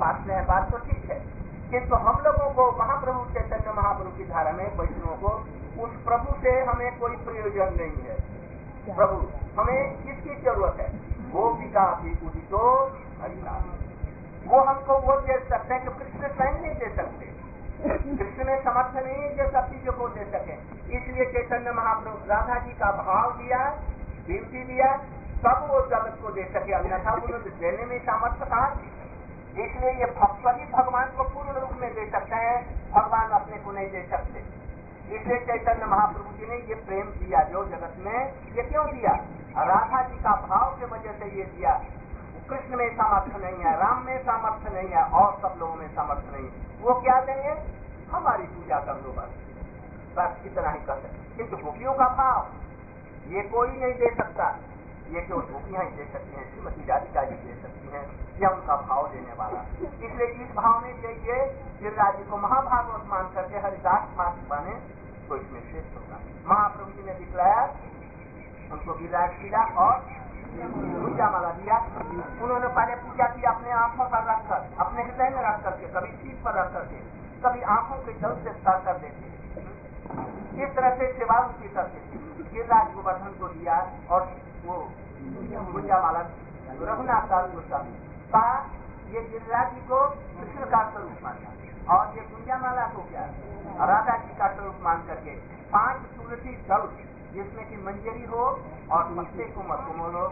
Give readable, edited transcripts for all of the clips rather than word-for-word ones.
पास में है, बात तो ठीक है, किंतु हम लोगों को महाप्रभु चैतन्य महाप्रभु की धारा में वैष्णवों को उस प्रभु से हमें कोई प्रयोजन नहीं है। प्रभु हमें किसकी जरूरत है? गोपिका भी उदितो हरिनाम, वो हमको वो दे सकते हैं कि कृष्ण स्वयं नहीं दे सकते, कृष्ण में समर्थ नहीं है जो सब चीजों को दे सके। इसलिए चैतन्य महाप्रभु राधा जी का भाव दिया, कीर्ति दिया, सब वो जगत को दे सके, अन्यथा उन्होंने देने में सामर्थ्य कहा। इसलिए ये भक्त ही भगवान को पूर्ण रूप में दे सकते हैं, भगवान अपने को नहीं दे सकते। इसलिए चैतन्य महाप्रभु जी ने ये प्रेम दिया जो जगत में, ये क्यों दिया? राधा जी का भाव की वजह से ये दिया। कृष्ण में सामर्थ्य नहीं है, राम में सामर्थ्य नहीं है, और सब लोगों में सामर्थ्य नहीं है। वो क्या देंगे? हमारी पूजा कर लो, बस इतना ही कर सकते। किंतु गोपियों का भाव ये कोई नहीं दे सकता, ये केवल गोपियां ही दे सकती हैं, श्रीमती राधिका जी दे सकती हैं, या उनका भाव देने वाला। इसलिए इस भाव में चाहिए गिरिराज जी को महाभागवत मान करके हरिदास मार्ग बने तो इसमें श्रेष्ठ होगा। महाप्रभु जी ने दिखलाया, उनको गिरिराज किया और पूजा माला दिया। उन्होंने पहले पूजा की अपने आंखों पर रखकर, अपने हृदय में रख करके, कभी सीट पर रख करके, कभी आंखों के जल से स्तर कर देते, इस तरह से सेवा उनकी करते थे। गिरिराज गोवर्धन को दिया और वो पूजा माला रघुनाथ दास गोस्वामी का ये गिरिराज जी को कृष्ण का स्वरूप माना, और ये पूजा माला को क्या राधा जी का स्वरूप मान करके 5 तुलसी दल जिसमें की मंजरी हो और पत्ते को मधुमोल हो,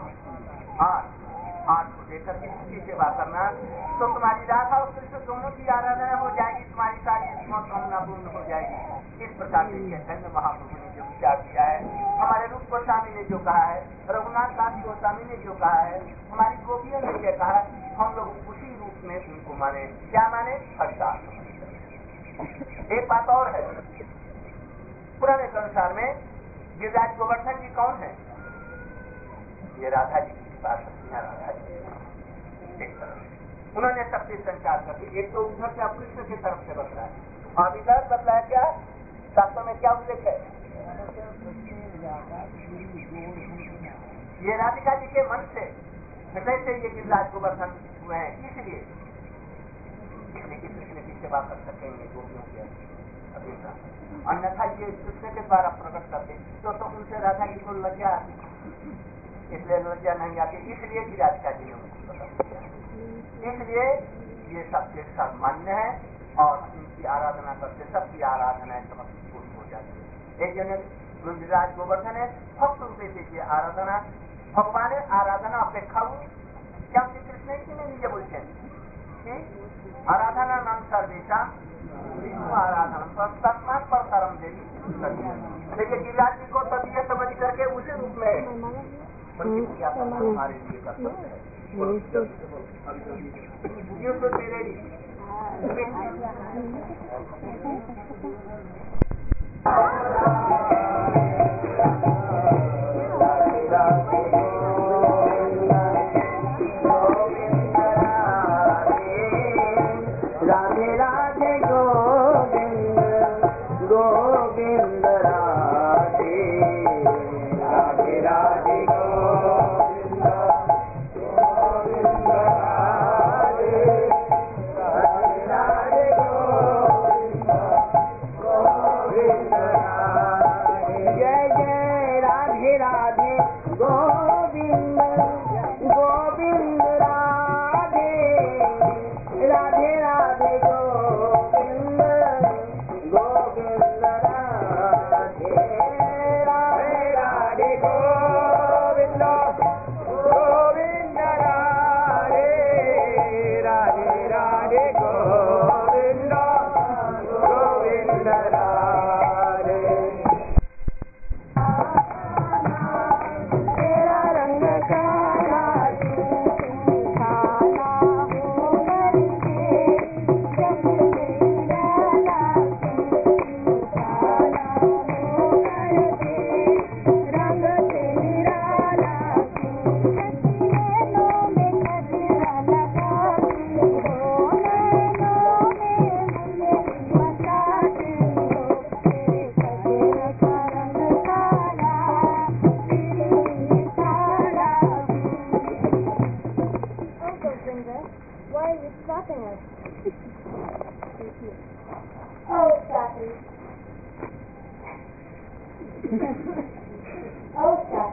8 को देकर के उसकी सेवा करना, तो तुम्हारी राधा और कृष्ण दोनों की आराधना हो जाएगी, तुम्हारी सारी कामना पूर्ण हो जाएगी। इस प्रकार से चैतन्य महाप्रभु ने जो विचार किया है, हमारे रूप गोस्वामी ने जो कहा है, रघुनाथ दास गोस्वामी ने जो कहा है, हमारी गोपियों ने जो कहा, हम लोग उसी रूप में उनको माने। क्या माने? हरिदास। एक बात और है, पुराने संसार में गिरिराज गोवर्धन जी कौन है? ये राधा जी की बात है, राधा जी एक तरफ उन्होंने शक्ति संचार कर दी। एक तो उधर से कृष्ण की तरफ से बदला है, और इधर बदला है क्या? शास्त्रों में क्या उल्लेख है? ये राधिका जी के मन से, हृदय से ये गिरिराज गोवर्धन हुए हैं। इसलिए कृष्ण की सेवा कर सकेंगे गोपियों के अभिप्सा, अन्यथा ये कृष्ण के द्वारा प्रकट करते तो उनसे राधा जी को लज्जा आती, इसलिए लज्जा नहीं आती, इसलिए गिरिराज जी ने उनको प्रकट किया। इसलिए ये सबके सब मान्य है और इनकी आराधना करते, सबकी आराधना समस्त पूर्ण हो जाती है। एक जन गिरिराज गोवर्धन है, भक्त रूपे से आराधना, भगवान आराधना अपेक्षा क्या श्री कृष्ण की नहीं नीचे बोलते हैं आराधना नाम सर्वेशा आराधना तस्मात् परतरम देवी। देखिए गिरिराज जी को तबियत समझ करके उसी रूप में हमारे लिए कर्तव्य है।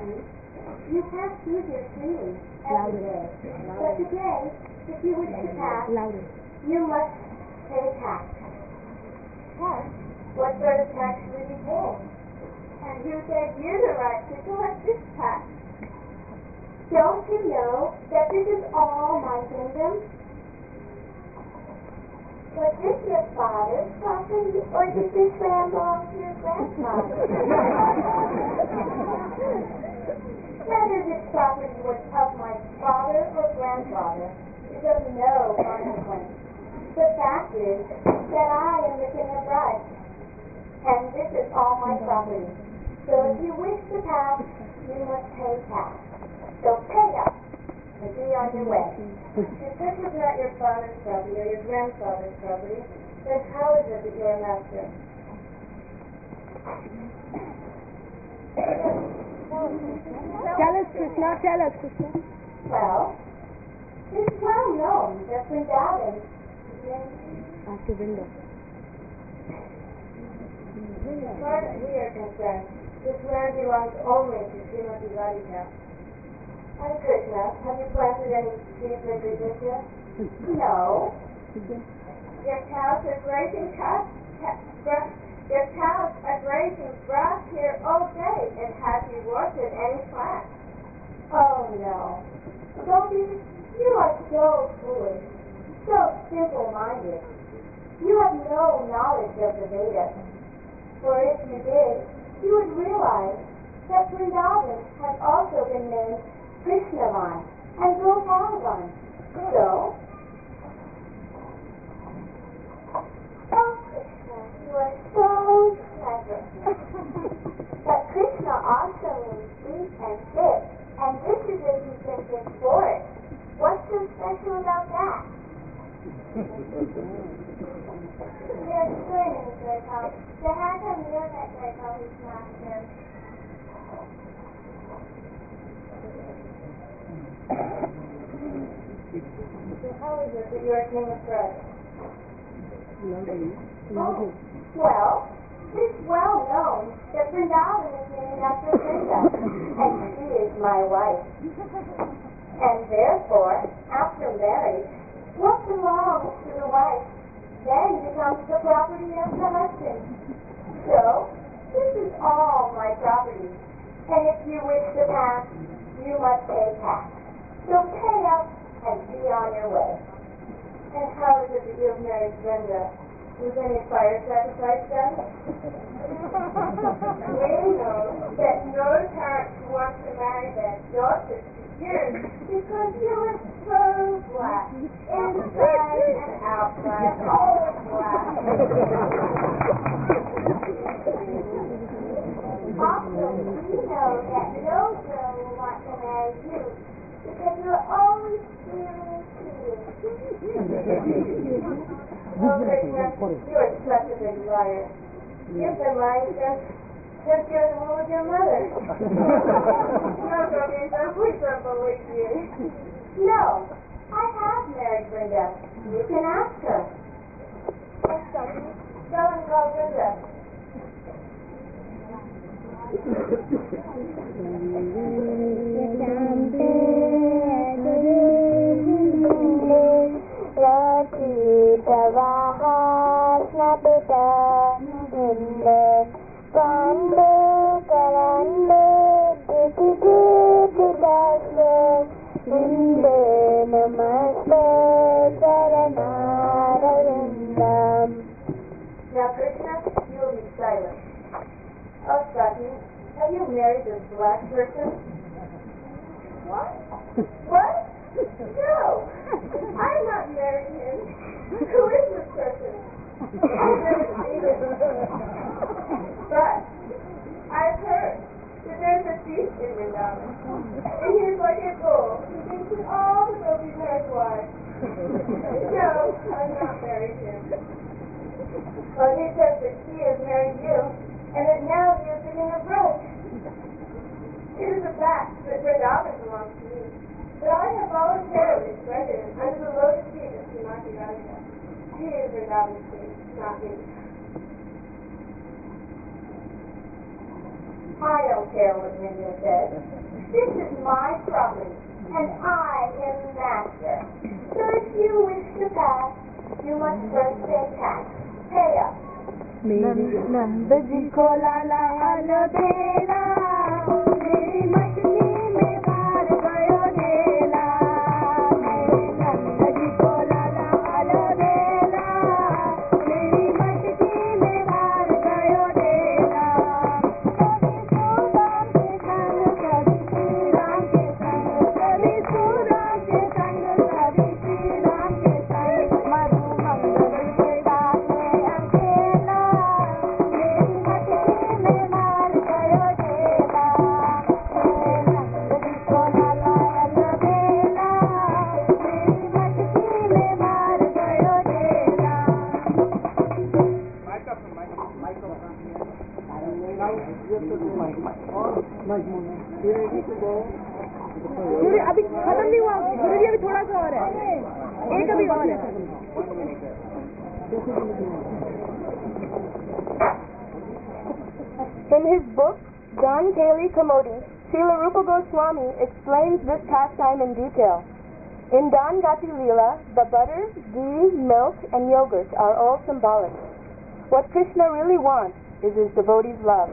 Swati, you can't choose your freely every day. But today, if you wish to pass, you must pay tax. Tax? What sort of tax will you pay? And who gave you the right to collect this tax? Don't you know that this is all my kingdom? Was this your father's property, or did this land belong to your grandfather? Whether this property was of my father or grandfather is of no consequence. The fact is that I am the king of rights, and this is all my property. So if you wish to pass, you must pay tax. So pay up and be on your way. If this is not your father's property or your grandfather's property, then how is it that you are master? Tell us, Krishna. Well, it's well known that Vrindavan is named after Vrinda. As far as we are concerned, this land belongs only to Srimati Radhika. And Krishna, have you planted any seeds of Vijaya? No. Your cows are grazing grass here all day, and have you watered any plants? Oh no. Gopi, you are so foolish, so simple-minded. You have no knowledge of the Vedas. For if you did, you would realize that Vrindavan has also been named Krishnavan and Gopalavan. So, oh Krishna, you are so clever. But Krishna also means sweet and fit, and this is a distinctive forest. What's so special about that? There's so many great help. There has a meal that great help is master. So how is it that you are king of bread? Oh, well, it's well known that Vrindavan is named after Vrinda, and she is my wife. And therefore, after marriage, what belongs to the wife then becomes the property of the husband. So, this is all my property, and if you wish to pass, you must pay tax. So pay up and be on your way. And how is it that you have married Brenda? Was any fire sacrifice done? We know that no parent wants to marry their daughter to you because you are so black, inside and outside, all black. Also, we know that no girl will want to marry you because you're always feeling cheated. Oh, Krishna, you are such a big liar. You've been lying since you were the one with your mother. No, Govinda, we don't believe you. No, I have married Brenda. You can ask her. Yes, Gopi. Go and call Brenda. Now, Krishna, you will be silent. Oh, Sati, have you married this black person? What? What? No! I'm not marrying him. Who is this person? I've never seen him. But I've heard that there's a thief in Vrindavan, and he's like a bull. He thinks that all the gopis are his wives. No, I'm not marrying him. Well, he says that he has married you, and that now he is the king of bread. It is a fact that Vrindavan belongs to me, but I have voluntarily surrendered it under the lotus feet of Srimati Radhika. She is Vrindavan's king, not me. I don't care what Ninja says. This is my property, and I am master. So if you wish to pass, you must first pay tax. Pay up. Nand ji को लाला बेला मेरी मटकी में मार गयो ढेला नंद जी को लाला बेला मेरी मटकी में मार गयो ढेला कभी सुराम के संग कभी श्री राम के संग कभी सुराम के संग कभी श्री राम के संग मधु मंगल के दास में अकेला मेरी मटकी में मार गयो ढेला नंद जी को लाला बेला मेरी मटकी में मार गयो ढेला सूर्य अभी खत्म नहीं हुआ सूर्य अभी थोड़ा सा और है एक अभी और है In his book, John Kali Kamodi, Srila Rupa Goswami explains this pastime in detail. In Dan Gati Leela, the butter, ghee, milk, and yogurt are all symbolic. What Krishna really wants is his devotees' love.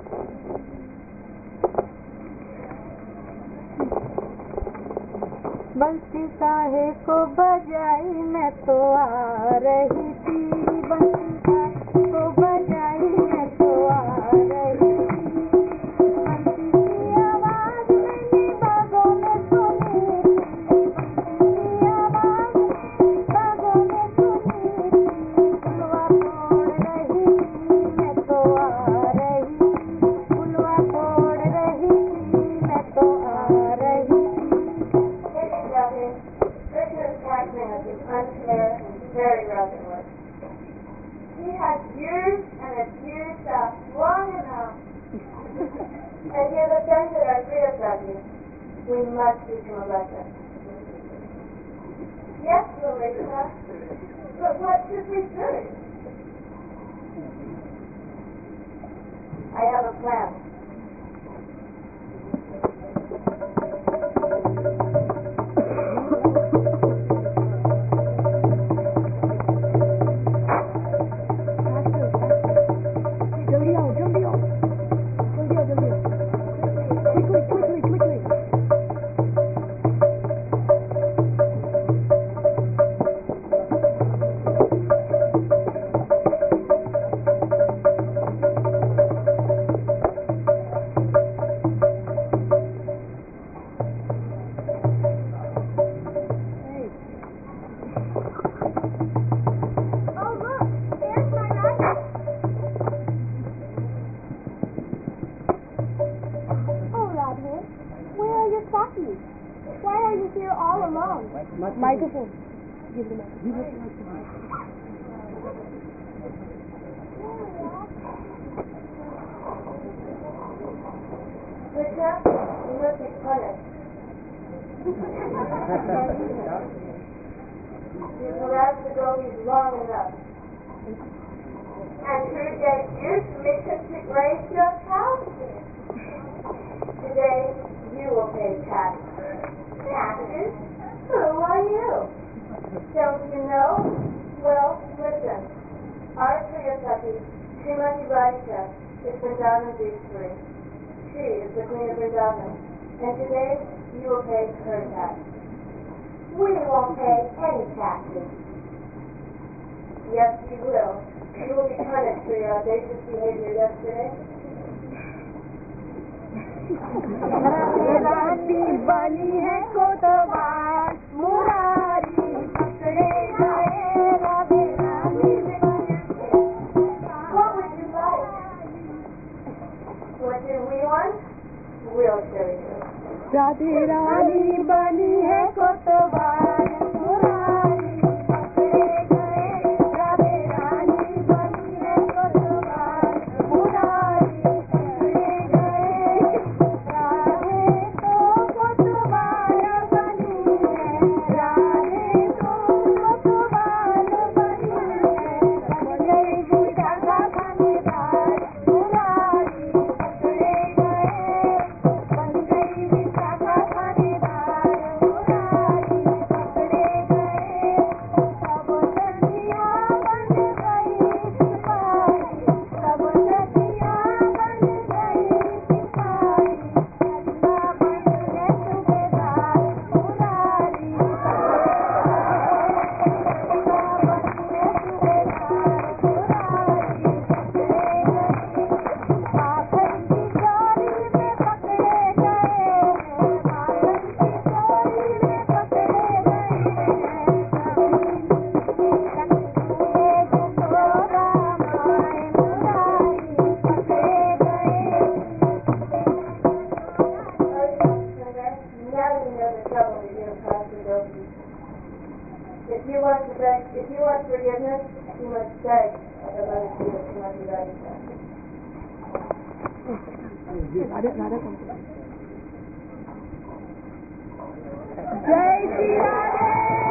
बंसी काहे को बजाई मैं तो आ रही थी बंसी काहे को बजाई मैं तो आ रही थी बंसी की आवाज मैंने बागों में सुनी बंसी की आवाज बागों में सुनी फुलवा तोड़ रही थी मैं तो आ रही थी फुलवा तोड़ रही थी मैं तो आ रही थी Krishna's happiness is unfair and very relative. He has used and abused us long enough, and he has offended our Priyasati. We must teach him a lesson. Yes, Lalita, but what should we do? I have a plan. Microphone. Krishna, you must be punished. You've harassed the gopis long enough. And who gave you permission to grace your house? Today, you will pay tax. Taxes? Who are you? Don't you know? Well, listen. Our Priyasati, Srimati Radhika, is Vrindavan's Ishwari. She is the Queen of Vrindavan. And today, you will pay her tax. We won't pay any taxes. Yes, you will. You will be punished for your audacious behavior yesterday. राती बनी है कोतवाल मुरारी पकड़े गए राधे रानी What would you like? What do we want? We'll show you. Radhe रानी बनी है कोतवाल मुरारी पकड़े गए राधे रानी बनी है कोतवाल मुरारी पकड़े गए राधे तो कोतवाल बनी है राधे तो कोतवाल बनी है बन गई बुढ़ा का थानेदार मुरारी पकड़े गए any other trouble with you, Pastor Gopi. If you want forgiveness, you must beg of the Mother Shiva Srimati Radhika. जय Shri Radhe.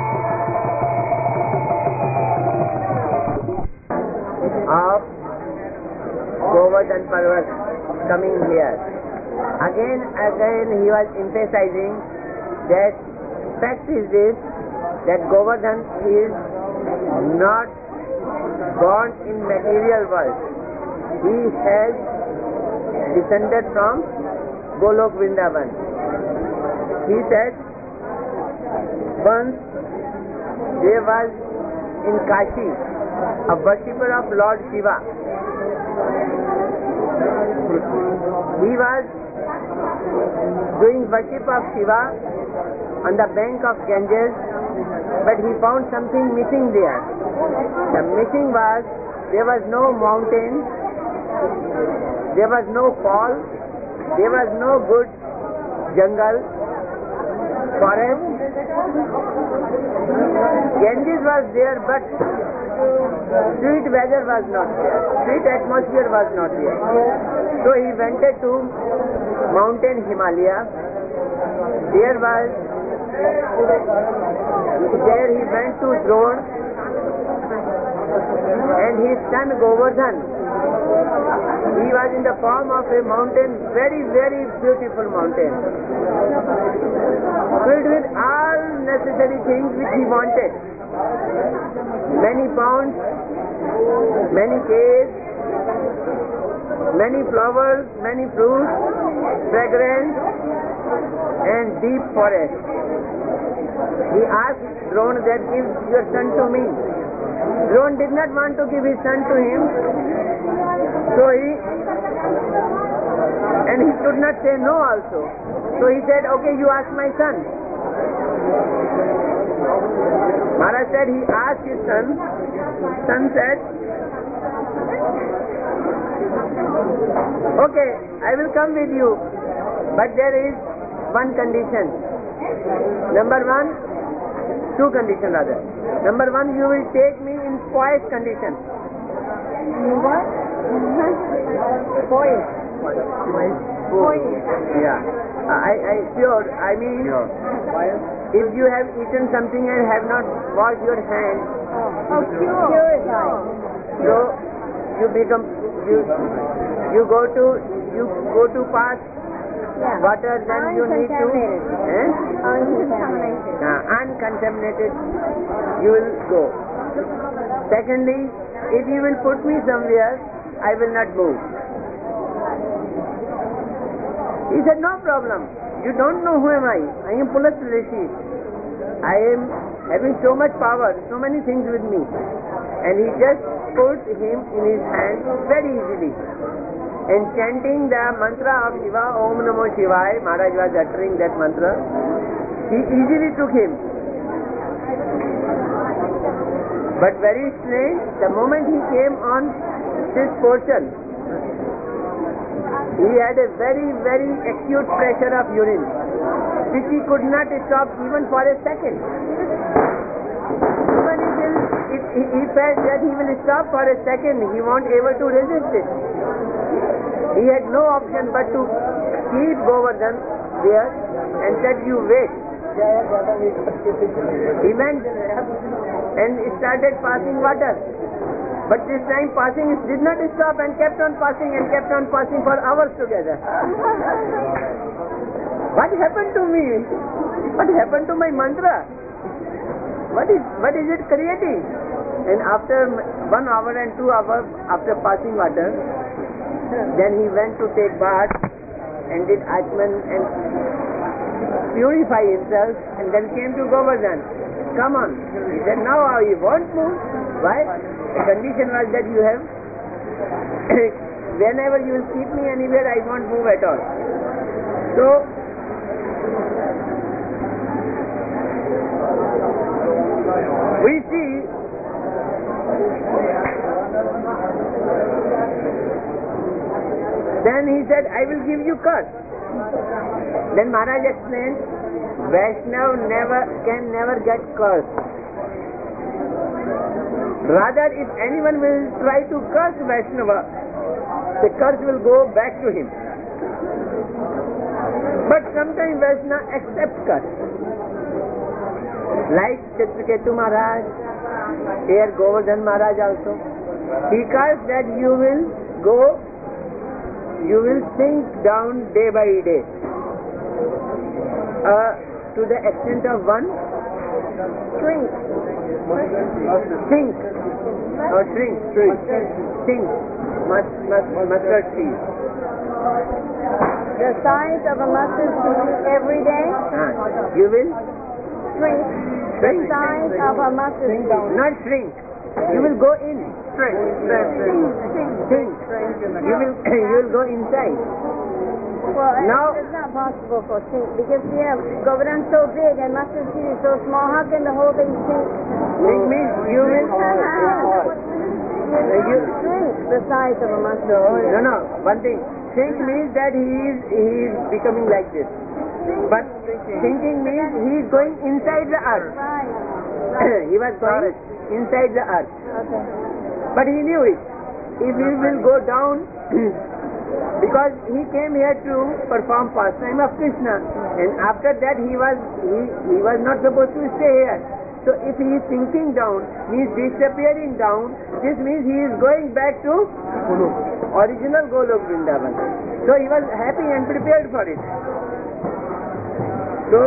Of Govardhan Parvat coming here. Again he was emphasizing that fact is this, that Govardhan is not born in material world. He has descended from Golok Vrindavan. He said once there was in Kashi a worshipper of Lord Shiva. He was doing worship of Shiva on the bank of Ganges, but he found something missing there. The missing was, there was no mountain, there was no fall, there was no good jungle, forest. Ganges was there, but sweet weather was not there, sweet atmosphere was not there. So he went to mountain Himalaya. There he went to Drona, and his son Govardhan, he was in the form of a mountain, very, very beautiful mountain, filled with all necessary things which he wanted. Many ponds, many caves, many flowers, many fruits, fragrance, and deep forest. He asked Drona that, give your son to me. Drona did not want to give his son to him, so he could not say no also. So he said, okay, you ask my son. Maharaj said he asked his son. Son said, okay, I will come with you, but there is one condition. Two conditions rather. Number one, you will take me in poised condition. What? Poised. Yeah. I mean, if you have eaten something and have not washed your hands, Purified. so you go to pass water, then you need to uncontaminated you will go. Secondly, if you will put me somewhere, I will not move. He said, no problem. You don't know who am I. I am Pulat Rishi. I am having so much power, so many things with me. And he just put him in his hand very easily. And chanting the mantra of Shiva, Om Namo Shivaya, Maharaj was uttering that mantra. He easily took him. But very strange, the moment he came on this portion, he had a very, very acute pressure of urine, which he could not stop even for a second. Even if he felt that he will stop for a second, he won't able to resist it. He had no option but to keep Govardhan there and said, you wait. He went and started passing water. But this time passing did not stop and kept on passing for hours together. What happened to me? What happened to my mantra? What is it creating? And after 1 hour and 2 hours after passing water, then he went to take bath and did Achman and purify himself, and then came to Govardhan. Come on. He said, now you won't move. Why? The condition was that you have, whenever you will keep me anywhere, I won't move at all. So, we see then he said, I will give you curse. Then Maharaj explained, Vaishnav can never get cursed. Rather, if anyone will try to curse Vaishnava, the curse will go back to him. But sometimes Vaishnava accepts curse. Like Chitraketu Maharaj, here Govardhan Maharaj also. He cursed that you will sink down day by day. To the extent of one shrink. Sink. Or shrink. Sink. Mustard seed. The size of a mustard seed every day? You will? Shrink. Shrink. The size of a mustard seed. Not shrink. You will go in. Shrink. Sink. You will go inside. Well, Now- it's not possible for sink because Govardhan's so big and mustard seed is so small. How can the whole thing sink? Sink means you will. Shrink the size of a mustard seed. No. One thing. Sink means that he is becoming like this. But sinking means he is going inside the earth. Right. He was going inside the earth. Okay. But he knew it. If he will go down, because he came here to perform pastime of Krishna, and after that he was not supposed to stay here. So if he is sinking down, he is disappearing down, this means he is going back to original Golok Vrindavan. So he was happy and prepared for it. So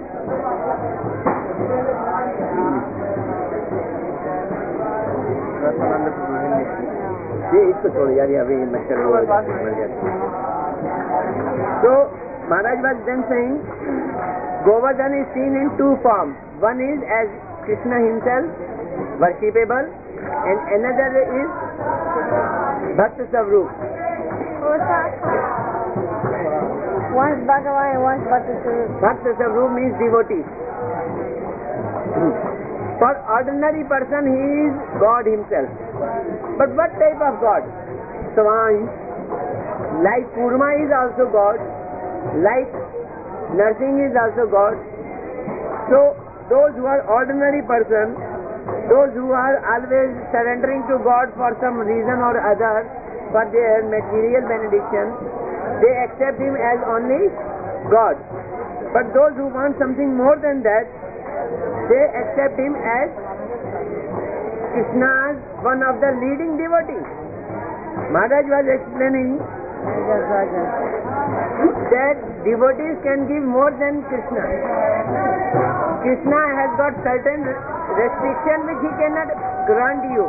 इसको छोड़ो यार, अभी मच्छर मर जाते. So Maharaj was then saying, Govardhan is seen in two forms. One is as Krishna himself, worshipable, and another is Bhakta Savrup. What's that? One's Bhagavan and one's Bhakta Sarup. Bhakta Savrup means devotee. For ordinary person, he is God himself. But what type of God? Swan, like Kurma is also God, like nursing is also God. So those who are ordinary person, those who are always surrendering to God for some reason or other, for their material benediction, they accept him as only God. But those who want something more than that, they accept him as Krishna's one of the leading devotees. Maharaj was explaining that devotees can give more than Krishna. Krishna has got certain restriction which he cannot grant you.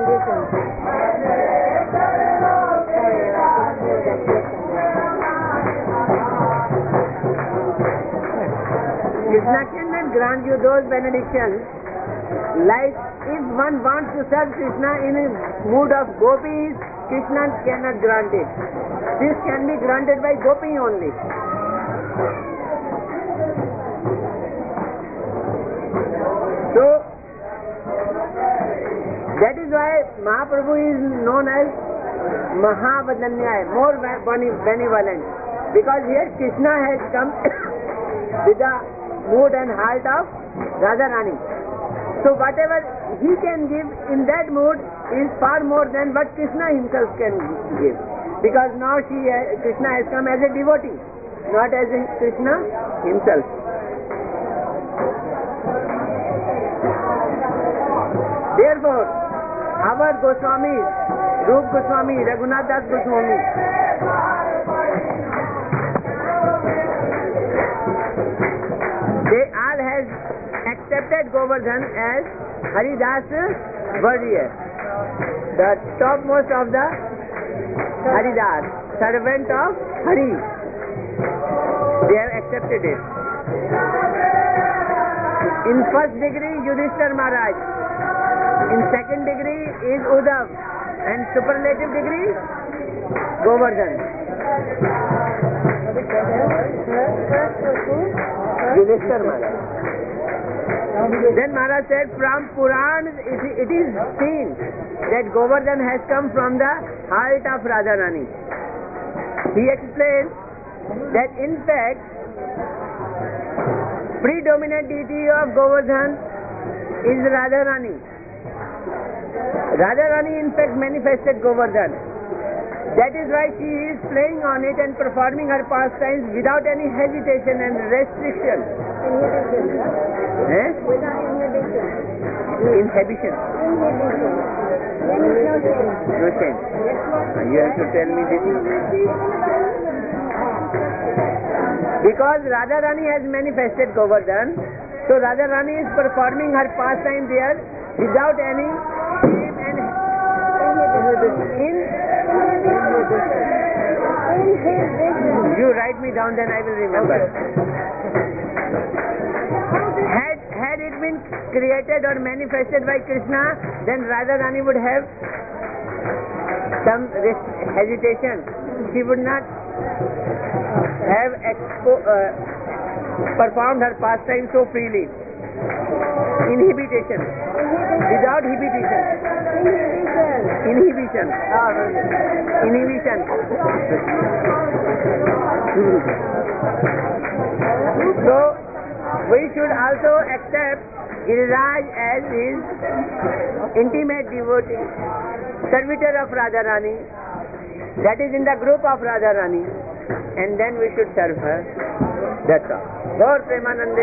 Krishna cannot grant you those benedictions. Like if one wants to serve Krishna in a mood of gopis, Krishna cannot grant it. This can be granted by gopi only. So that is why Mahaprabhu is known as Mahavadanyaya, more benevolent, because here Krishna has come with the mood and heart of Radharani. So whatever he can give in that mood is far more than what Krishna himself can give, because now Krishna has come as a devotee, not as a Krishna himself. Therefore, our Goswamis, Rup Goswami, Raghunath Das Goswami, they all have accepted Govardhan as Haridas warrior, the topmost of the Haridas, servant of Hari. They have accepted it. In first degree, Yudhishthir Maharaj. In second degree is Uddhav, and superlative degree Govardhan. Yudhishthir Maharaj. Then Maharaj said, from Purana it is seen that Govardhan has come from the heart of Radharani. He explained that in fact predominant deity of Govardhan is Radharani. Radharani in fact manifested Govardhan. That is why she is playing on it and performing her pastimes without any hesitation and restriction. Without inhibition. Inhibition. There is no change. No change. You have to tell me this. Because Radharani has manifested Govardhan, so Radharani is performing her pastime there without any shame and inhibition. You write me down, then I will remember. Had it been created or manifested by Krishna, then Radharani would have some hesitation. She would not have performed her pastime so freely. Inhibition. Without inhibition. Inhibition. So, we should also accept Giriraj as his intimate devotee, servitor of Radharani, that is in the group of Radharani, and then we should serve her. That's all. Gaur Premanande.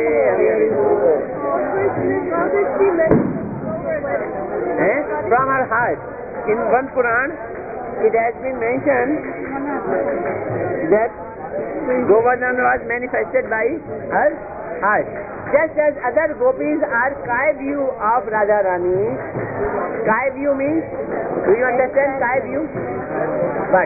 From her heart. In one Puran, it has been mentioned that Govardhan was manifested by her heart. Just as other gopis are Kai view of Radharani. Kai view means, do you understand Kai view? What?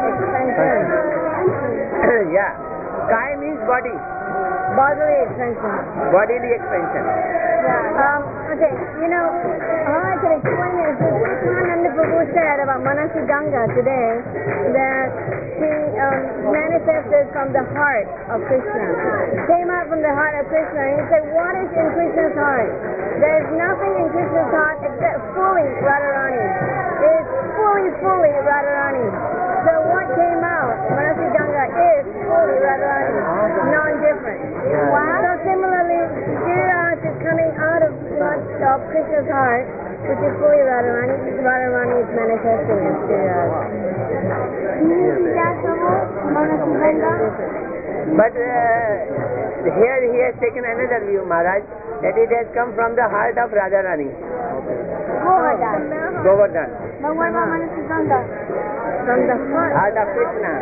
Yeah. Kai means body. Bodily expansion. Bodily expansion. Okay, all I can explain is that Nanda Prabhu said about Manasi Ganga today that she manifested from the heart of Krishna. Came out from the heart of Krishna. And he said, what is in Krishna's heart? There is nothing in Krishna's heart except fully Radharani. It is fully Radharani. So what came out, Manasi Ganga, is fully Radharani, non-different. Wow. So similarly, Giriraj is coming out of Krishna's heart, which is fully Radharani. Radharani is manifesting as Giriraj. But here he has taken another view, Maharaj, that it has come from the heart of Radharani. Govardhan. But what about Manasi Ganga? From the heart of Krishna.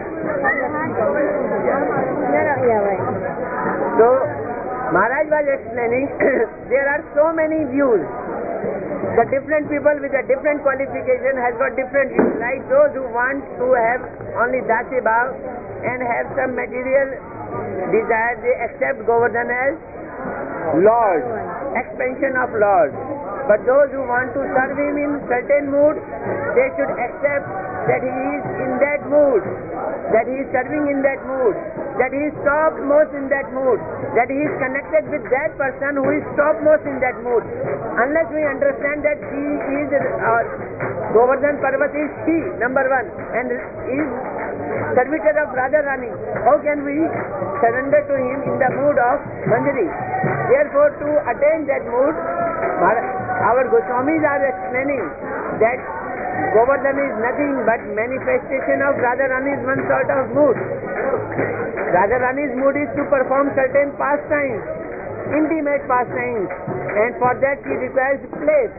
Right. So, Maharaj was explaining, there are so many views. The different people with a different qualification has got different views. Like those who want to have only Dasi Bhav and have some material desire, they accept Govardhan as Lord, expansion of Lord. But those who want to serve him in certain mood, they should accept that he is in that mood, that he is serving in that mood, that he is topmost in that mood, that he is connected with that person who is topmost in that mood. Unless we understand that he is, Govardhan Parvat is she, number one, and is servitor of Radharani, how can we surrender to him in the mood of Manjari? Therefore, to attain that mood, our Goswamis are explaining that Govardhan is nothing but manifestation of Radharani's one sort of mood. Radharani's mood is to perform certain pastimes, intimate pastimes, and for that she requires place,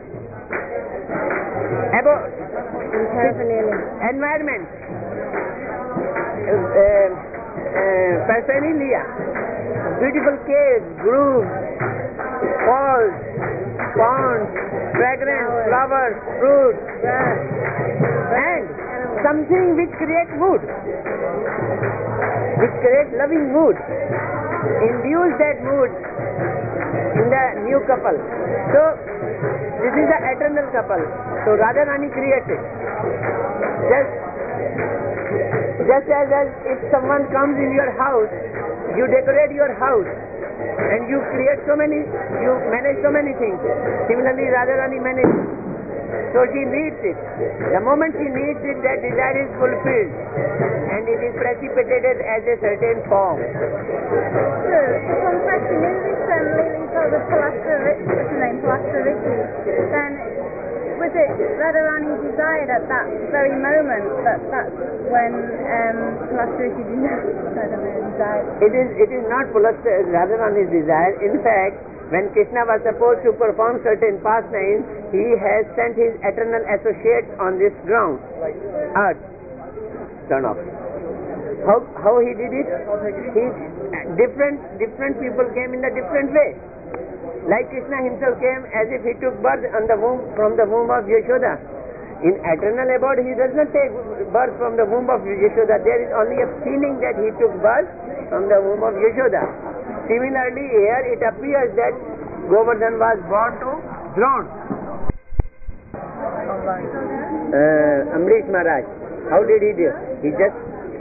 environment, paraphernalia, beautiful caves, groves, falls, ponds, fragrance, flowers, fruits, and something which creates mood, which creates loving mood, induce that mood in the new couple. So, this is the eternal couple. So, Radharani created. Just as if someone comes in your house, you decorate your house and you manage so many things. Similarly, Radharani manages. So she needs it. The moment she needs it, that desire is fulfilled and it is precipitated as a certain form. One question is, with Palastariti, then was it Radharani desired at that very moment that's when Palastariti desired? It is not Radharani's desire. In fact, when Krishna was supposed to perform certain pastimes, he has sent his eternal associates on this ground, earth. Turn off. How he did it? Different people came in a different way. Like Krishna himself came as if he took birth from the womb of Yashoda. In eternal abode, he does not take birth from the womb of Yashoda. There is only a feeling that he took birth from the womb of Yashoda. Similarly, here it appears that Govardhan was born to Drona. Amrish Maharaj, how did he do? He just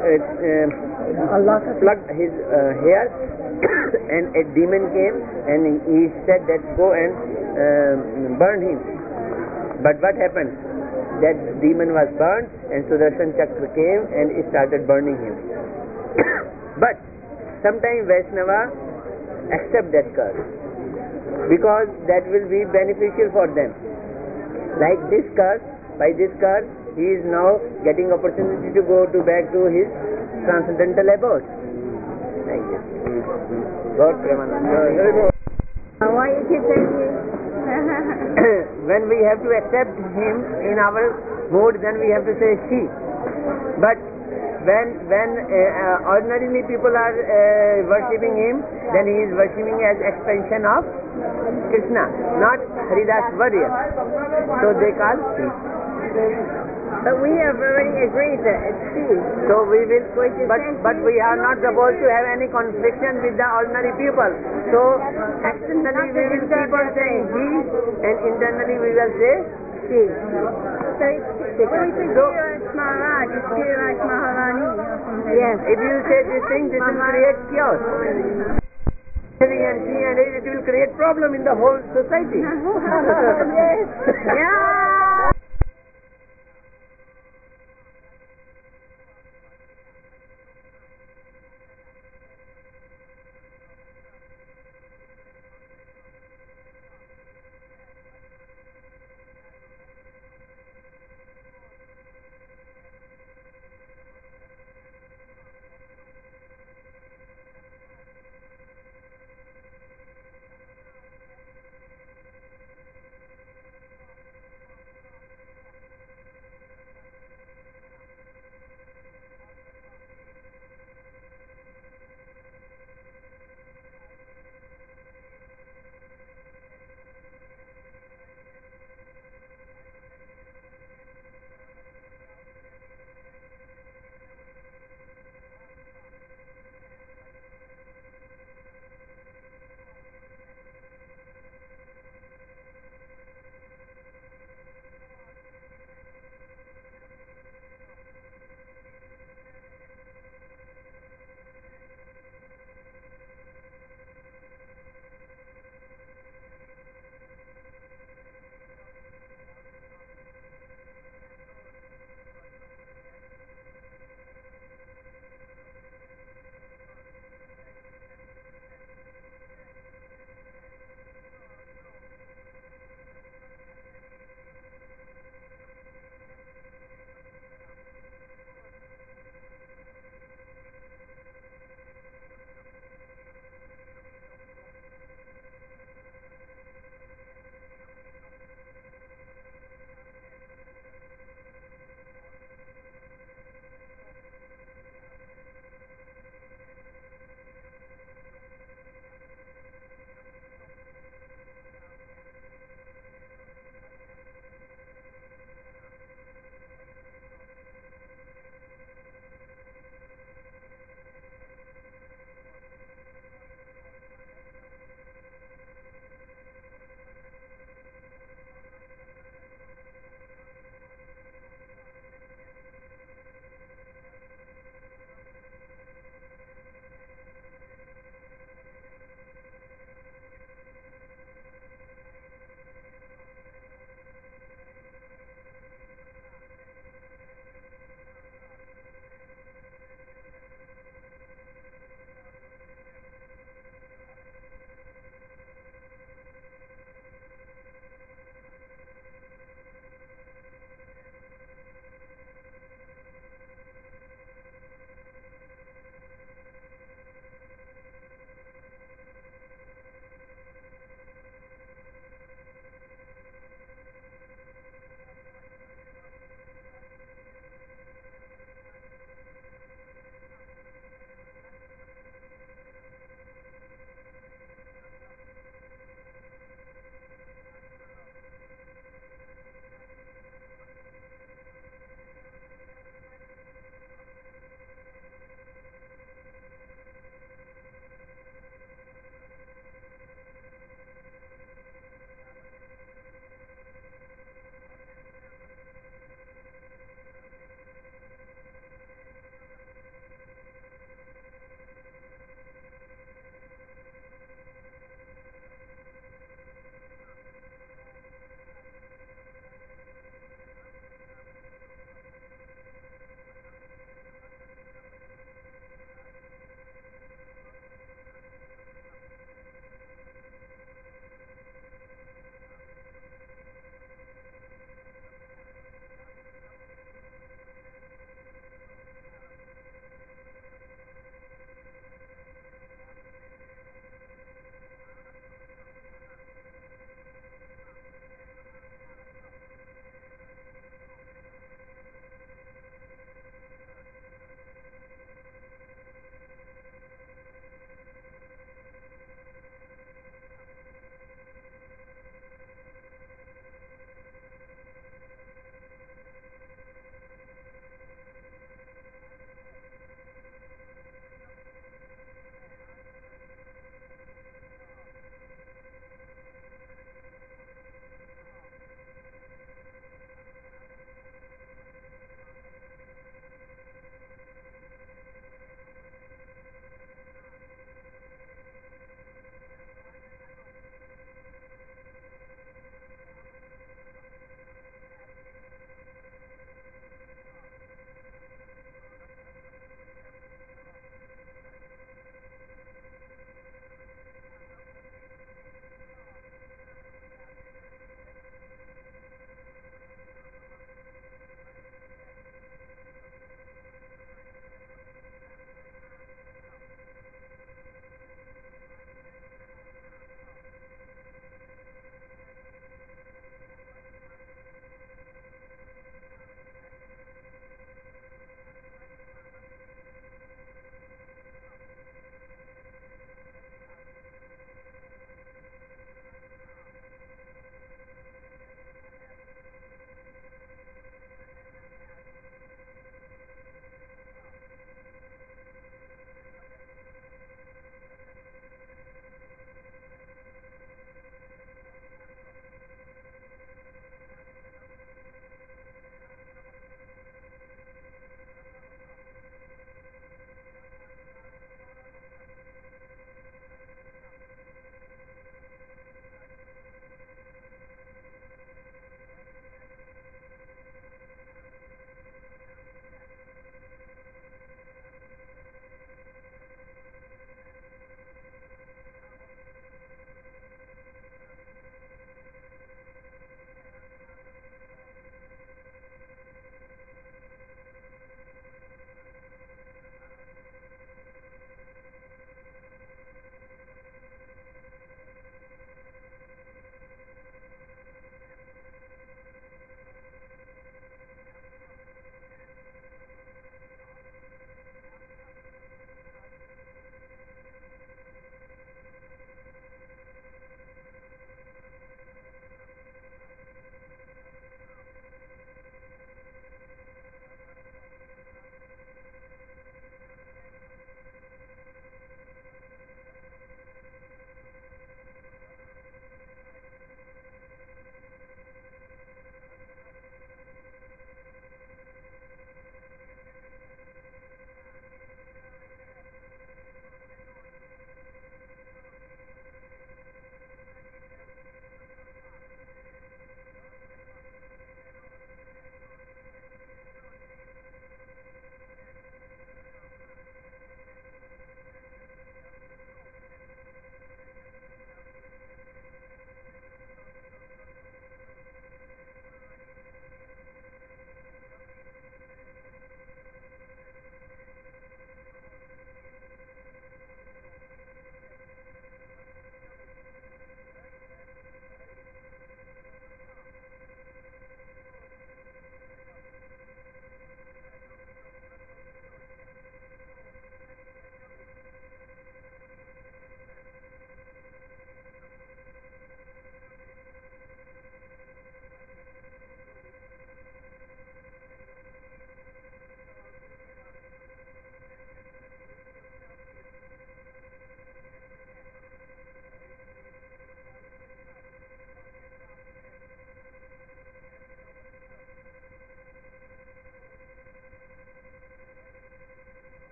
plucked his hair and a demon came and he said that go and burn him. But what happened? That demon was burned and Sudarshan Chakra came and it started burning him. But sometimes Vaishnava accept that curse because that will be beneficial for them. Like this curse, by this curse he is now getting opportunity to go back to his transcendental abode. Thank you. God Premanand. Why you keep saying he? When we have to accept him in our mood, then we have to say she. But when ordinarily people are worshipping him, then he is worshipping as expansion of Krishna, not Haridas Varya. So they call she. But we have already agreed that it's she. So we will, but we are not supposed to have any confliction with the ordinary people. So externally we will keep on saying he, and internally we will say she. So when we say Shiraj Maharaj, it's Shiraj Maharani or something. Yes. If you say this thing, this will create chaos. And she and it will create problem in the whole society. Yes. Yeah.